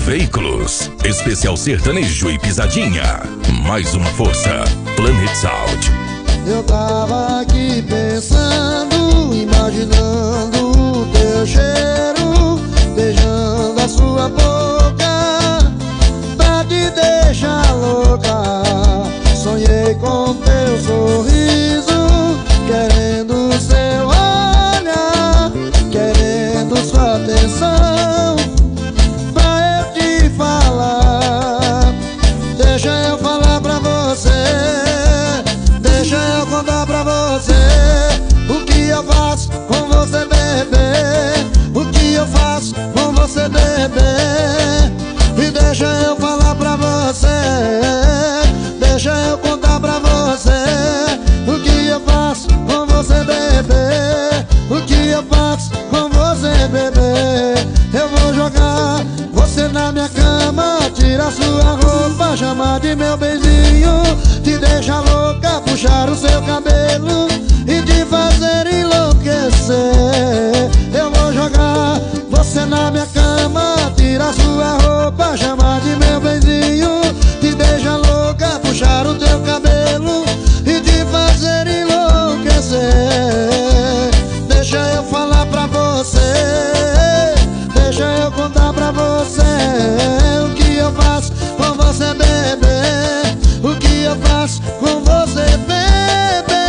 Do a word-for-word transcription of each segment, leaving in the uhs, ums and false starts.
Veículos, especial sertanejo e pisadinha. Mais uma força, Planet Sound. Eu tava aqui pensando, imaginando o teu cheiro, beijando a sua boca, pra te deixar louca. Sonhei com teu sorriso, querendo seu olhar, querendo sua atenção, pra eu te falar. Deixa eu falar pra você, deixa eu contar pra você o que eu faço com você, bebê, o que eu faço com você, bebê. E deixa eu falar pra você, deixa eu contar pra você o que eu faço com você, bebê, o que eu faço com você, bebê. Eu vou jogar você na minha cama, tirar sua roupa, chamar de meu benzinho, te deixar louca, puxar o seu cabelo e te fazer enlouquecer. Eu vou jogar você na minha cama, tirar sua roupa, chamar de meu benzinho, te deixar louca, puxar o teu cabelo e te fazer enlouquecer. Deixa eu falar pra você, deixa eu contar pra você o que eu faço com você, bebê, o que eu faço com você, bebê.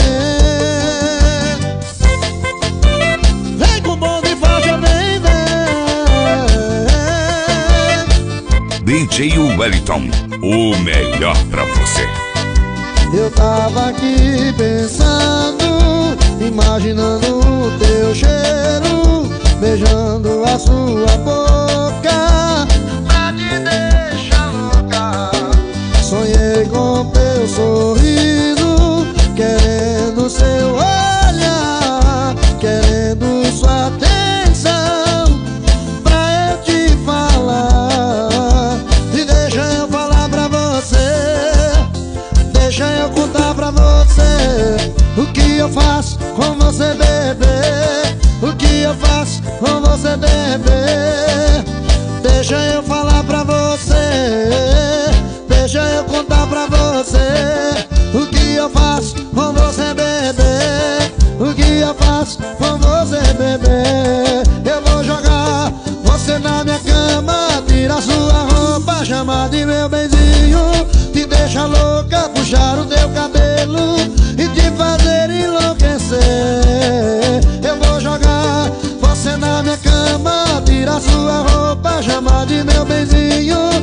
Vem com bom de faixa, vem, vem. D J Wellington, o melhor pra você. Eu tava aqui pensando, imaginando o teu cheiro, beijando a sua boca, pra te deixar louca. Sonhei com teu sorriso, querendo seu olhar, querendo sua atenção, pra eu te falar. E deixa eu falar pra você, deixa eu contar pra você o que eu faço com você, bebê, o que eu faço com você, bebê. Deixa eu falar pra você, deixa eu contar pra você o que eu faço com você, bebê, o que eu faço com você, bebê. Eu vou jogar você na minha cama, tirar sua roupa, chamar de meu benzinho, te deixar louca, puxar o teu cabelo e te fazer enlouquecer. Eu vou jogar você na minha cama, tirar sua roupa, chamar de meu benzinho,